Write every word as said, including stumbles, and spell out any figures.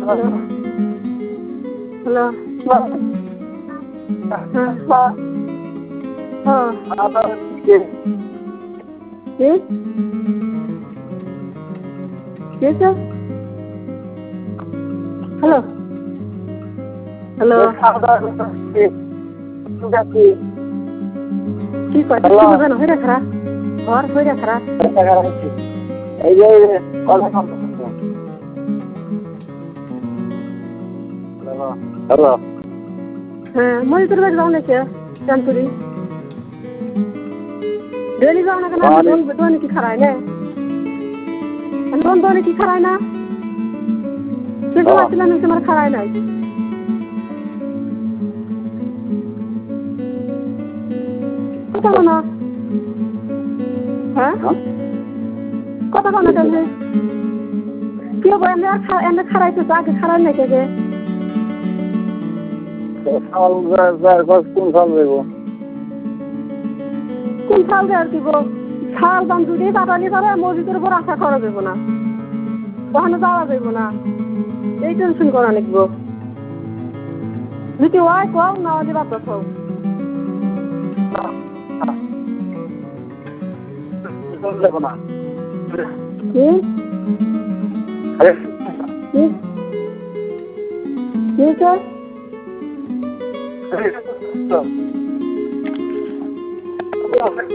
hello hello হ্যাঁ হ্যাঁ কি কি হয়েছে হ্যালো হ্যালো কি কয় কেন হয়ে খারাপ ঘর হয়ে খারাপ এই যে হ্যালো হ্যাঁ মনিটর ব্যাগ যাও নাকি চান্তুরি ডেলি যাও না কেন লোন দোনে কি খারায় না লোন দোনে কি খারায় না সে সময় ছিলাম তোমার খারায় নাই কথা বলো হ্যাঁ কথা বলো কেন কি হবো এমনি এমনি খারাইতো আগে খারাই নাই কে কোন সাল দেবো কোন সাল দেওয়ার দিব সাল দাম যদি বাটালি পারে মসজিদের উপর আশা করা যাবো না ওখানে যাওয়া যাবো না এই টেনশন করা লিখবো যদি ওয়াই কও না হলে বাদ খাও কি কি কি